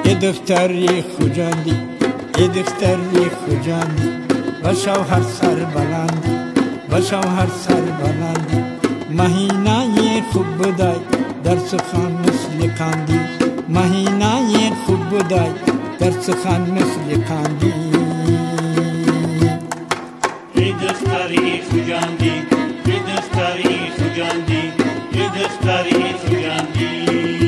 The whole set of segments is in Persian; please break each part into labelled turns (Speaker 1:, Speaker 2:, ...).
Speaker 1: دختری خوجاندی دختری خوجاندی و شوهر سر بلندی و شوهر سر بلندی مهینه خوب بودای در سخن مثل قندی مهینه خوب بودای در سخن مثل قندی
Speaker 2: دختری خوجاندی دختری خوجاندی دختری خوجاندی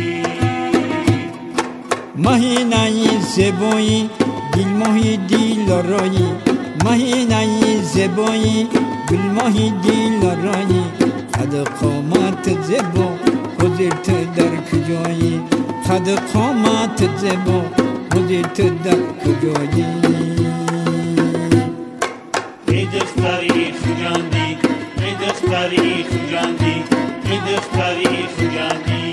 Speaker 1: مهینه زبایی دل ماهی دل رایی مهینه زبایی دل ماهی دل رایی قد قامت زبا حضرت در کجایی قد قامت زبا حضرت در کجایی
Speaker 2: دختری خوجاندی دختری خوجاندی دختری خوجاندی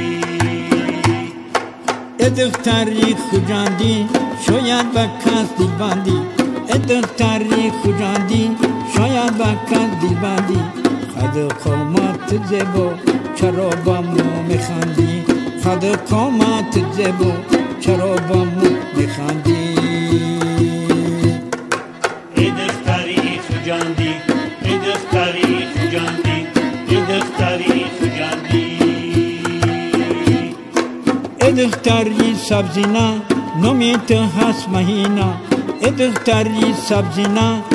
Speaker 1: دختری خوجاندی شاید با کس دل بندی دختری خوجاندی شاید با کس دل بندی قد قامت زبا چرا با ما میخندی قد قامت زبا چرا با ما میخندی
Speaker 2: دختری خوجاندی دختری خوجاندی دختری خوجاندی
Speaker 1: دختری سبزینا نومیت هست مهینا دختری سبزینا